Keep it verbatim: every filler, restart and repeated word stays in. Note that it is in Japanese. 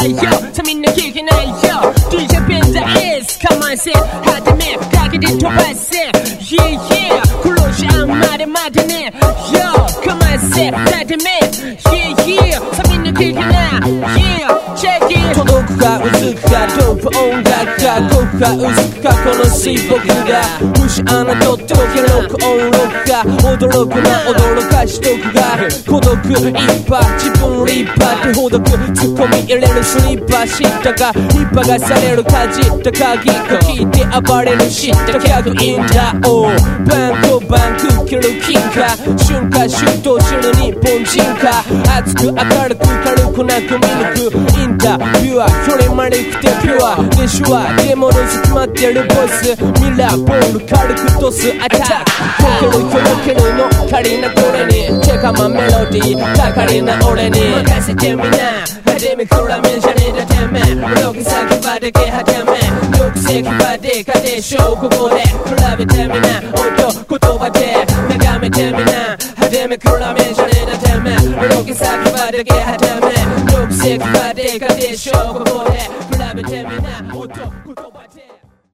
ないよさみんな聞けないよ ディージェー ペンザ S かませはてめかけて飛ばせ Yeah yeah 殺し合うまで待てね Yo かませはてめ Yeah yeah さみんな聞けない Yeah check it 届くか薄くかドープ音楽か濃くか薄くかこの水墨がもしあなたと届け録音録か驚くな驚かしとくが孤独いっぱい自分リッパー手ほどく突っ込み入れるスリッパ知ったかリッパがされるかじった鍵聞いて暴れる知った客いんだおバンコバンクキル金か瞬間シュートする日本人か熱く明るく軽くなくミルクインタビュアー距離丸くてピュアでしゅわでもの詰まってるボスミラーボール軽くトスアタック溶ける届けるの仮なこれにチェカマメロディー高りな俺に任せてみな初めくらめんじゃねえだてめロケ先場でけはてめ六世紀場で家庭小ここで比べてみな音言葉で眺めてみな初めくらめんじゃねえだてめロケ先場でけはてめ六世紀場で家庭小ここで比べてみな